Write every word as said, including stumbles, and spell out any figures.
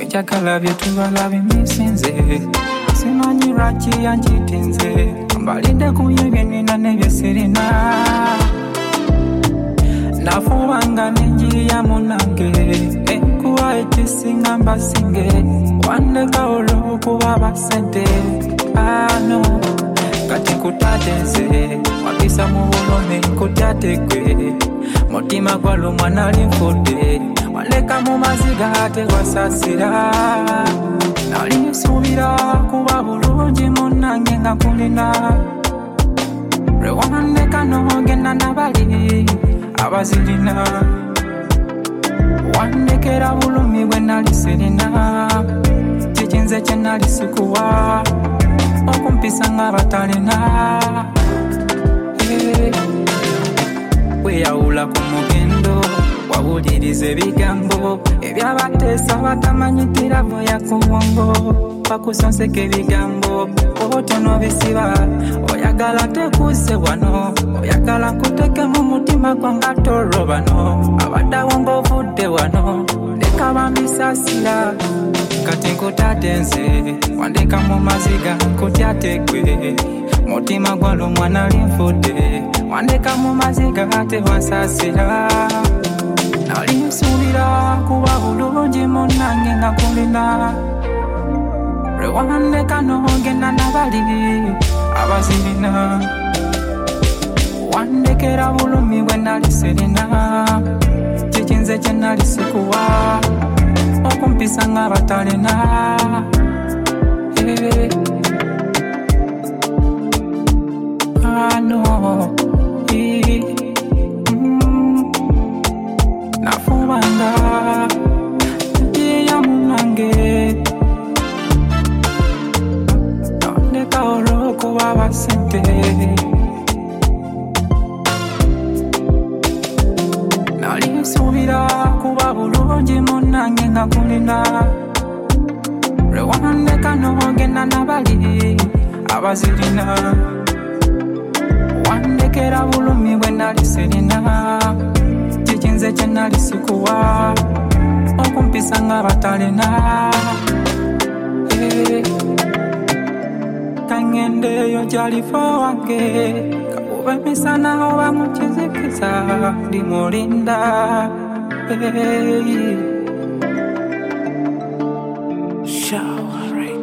njagala bye tubala bimisinze simanyi lwaki yanjitinze mbalidde ku bye nina n'ebye sirina nafubanga n'enjiri munange enkuwa ekisinga mbasinge wandeka olw'okuba basente ano kati nkutatenze wapisa mu bulome nkutyatekwe mutima gwalumwa nali nfudde waleka mu maziga ate wasasira nali nsuubira kuba bulungi munnange nga kulina lwewandeka n'ogenda nabali abazirina wandekera bulumi bwe nali sirina kikinze kye nali sikuwa okumpisa nga batalina weyawula ku mugendo wawuliriza ebigambo ebyabateesa batamanyitira boya ku bwongo bakusonseka ebigambo obotono bisiba oyagala tekuse wano oyagala nkuteke mu mutima gwanga tolwo bano abaddawo ng'ovudde wano leka bambisasira kati nkutatenze wandeka mu maziga nkutyatekwe mutima gwalumwa nali nfudde wandeka mu maziga ate wansasira nali nsuubira kuba bulungi munnange nga kulina lwewandeka n'ogenda nabali abazirina wandekera bulumi bwe nali sirina kikinze kye nali sikuwa okumpisa nga batalina hey. ano hey. mm. nafubanga njiya munange nondeka olw'okuba basente nali nsuubira kuba bulungi munnange nga kulina lwewandeka n'ogenda nabali abazirina wandekera bulumi bwe nali sirina kikinze kye nali sikuwa okumpisa nga batalina hey. kangendeyo gyalifa wange kakuba emisana oba mukizikiza ndimulinda hey. Shower, right?